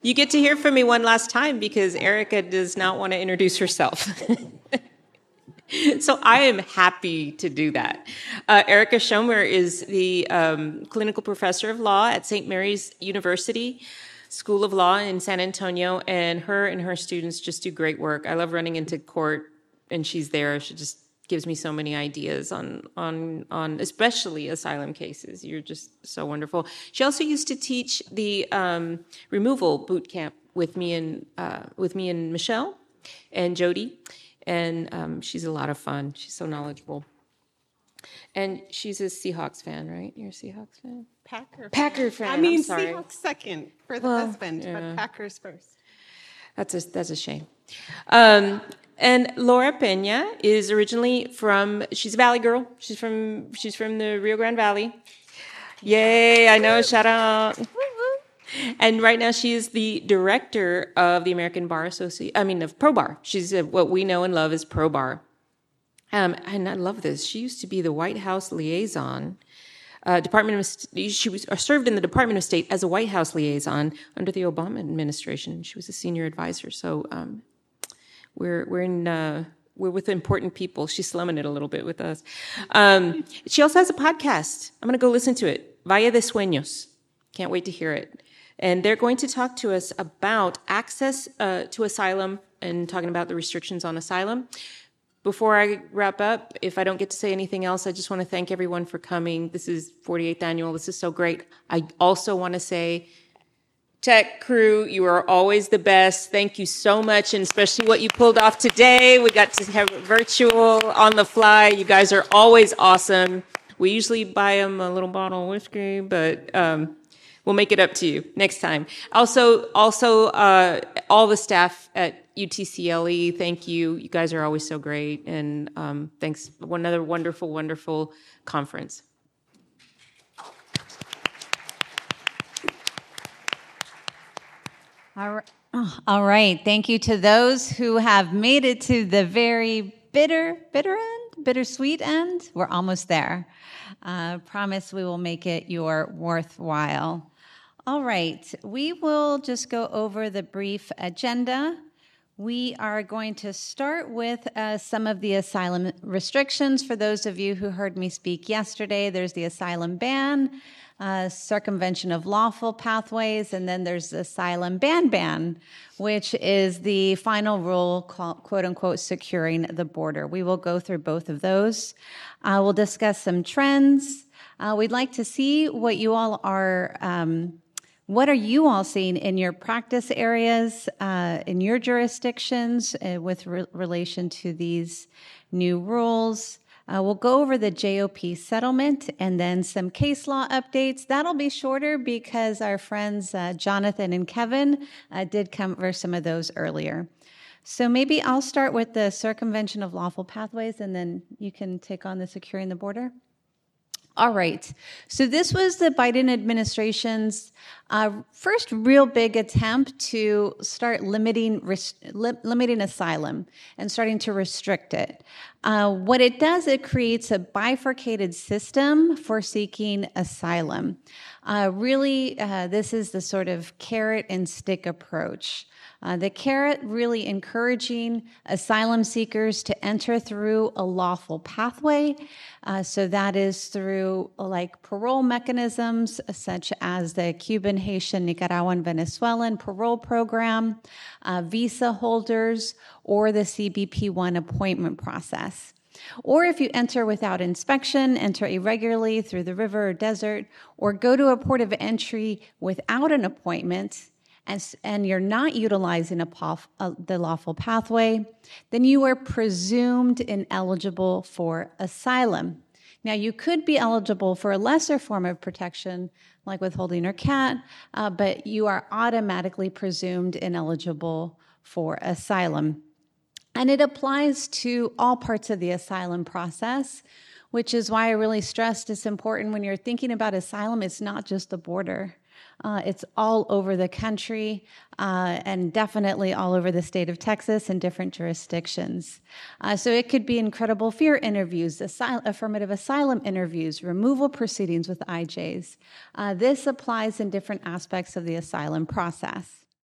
You get to hear from me one last time because Erica does not want to introduce herself. So I am happy to do that. Erica Schomer is the clinical professor of law at St. Mary's University School of Law in San Antonio, and her students just do great work. I love running into court, and she's there. She just gives me so many ideas on especially asylum cases. You're just so wonderful. She also used to teach the removal boot camp with me and Michelle and Jody. And she's a lot of fun. She's so knowledgeable. And she's a Seahawks fan, right? You're a Seahawks fan? Packer fan. I mean, sorry. Seahawks second for the husband, but Packers first. That's a shame. And Laura Pena is originally she's a Valley girl. She's from the Rio Grande Valley. Yay, I know, shout out. And right now she is the director of the American Bar Association, of Pro Bar. She's what we know and love as Pro Bar. And I love this. She used to be the White House liaison. She served in the Department of State as a White House liaison under the Obama administration. She was a senior advisor. So we're with important people. She's slumming it a little bit with us. She also has a podcast. I'm going to go listen to it. Valle de Sueños. Can't wait to hear it. And they're going to talk to us about access to asylum and talking about the restrictions on asylum. Before I wrap up, if I don't get to say anything else, I just want to thank everyone for coming. This is 48th annual. This is so great. I also want to say, tech crew, you are always the best. Thank you so much, and especially what you pulled off today. We got to have it virtual, on the fly. You guys are always awesome. We usually buy them a little bottle of whiskey, but we'll make it up to you next time. Also, all the staff at UTCLE, thank you. You guys are always so great, and thanks. Another wonderful, wonderful conference. All right. Thank you to those who have made it to the very bittersweet end. We're almost there. Promise we will make it your worthwhile. All right. We will just go over the brief agenda. We are going to start with some of the asylum restrictions. For those of you who heard me speak yesterday, there's the asylum ban, circumvention of lawful pathways, and then there's the asylum ban, which is the final rule, quote unquote, securing the border. We will go through both of those. We'll discuss some trends. We'd like to see what you all are what are you all seeing in your practice areas, in your jurisdictions, with relation to these new rules? We'll go over the JOP settlement and then some case law updates. That'll be shorter because our friends Jonathan and Kevin did cover some of those earlier. So maybe I'll start with the circumvention of lawful pathways, and then you can take on the securing the border. All right. So this was the Biden administration's first real big attempt to start limiting asylum and starting to restrict it. What it does, it creates a bifurcated system for seeking asylum. This is the sort of carrot and stick approach. The carrot really encouraging asylum seekers to enter through a lawful pathway. So that is through like parole mechanisms such as the Cuban, Haitian, Nicaraguan, Venezuelan parole program, visa holders, or the CBP-1 appointment process. Or if you enter without inspection, enter irregularly through the river or desert, or go to a port of entry without an appointment, and you're not utilizing the lawful pathway, then you are presumed ineligible for asylum. Now, you could be eligible for a lesser form of protection, like withholding or CAT, but you are automatically presumed ineligible for asylum. And it applies to all parts of the asylum process, which is why I really stressed it's important when you're thinking about asylum, it's not just the border. It's all over the country and definitely all over the state of Texas and different jurisdictions. So it could be incredible fear interviews, affirmative asylum interviews, removal proceedings with IJs. This applies in different aspects of the asylum process.